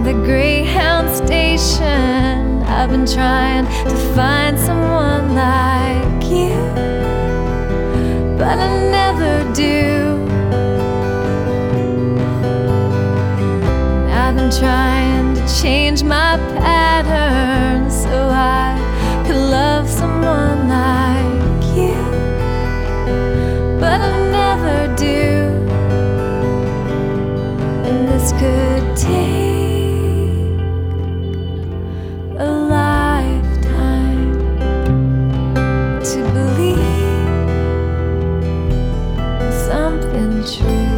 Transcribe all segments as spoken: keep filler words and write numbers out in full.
the Greyhound station. I've been trying to find someone like you, but I never do. I've been trying to change my pattern so I could love someone like you, but I never do. And this could take a lifetime to believe in something true,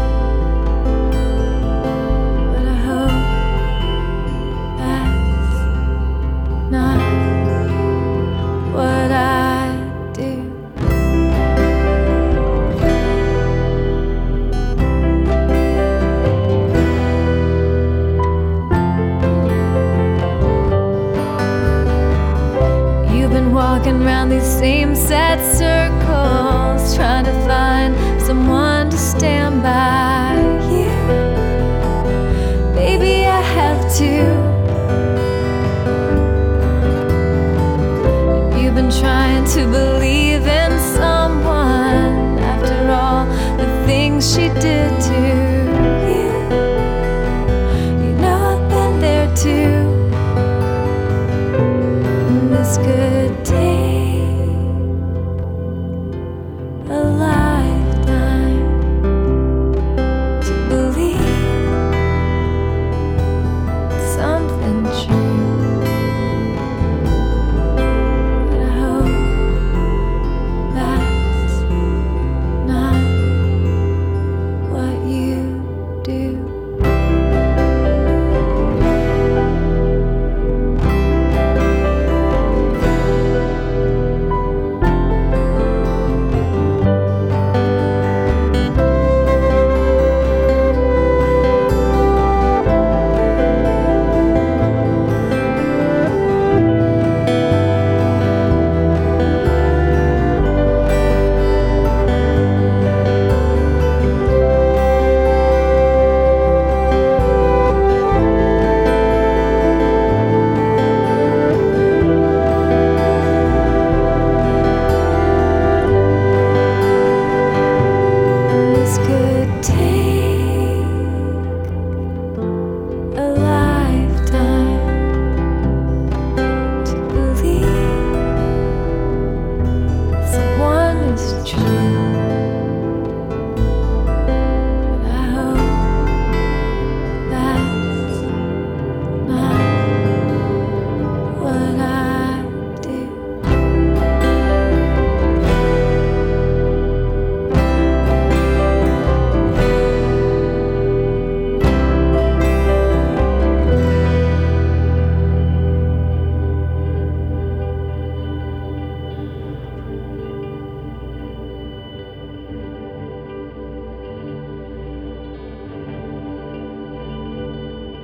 but I hope that's not what I do. You've been walking around these same sad circles, trying to find someone to stand by you. Maybe I have to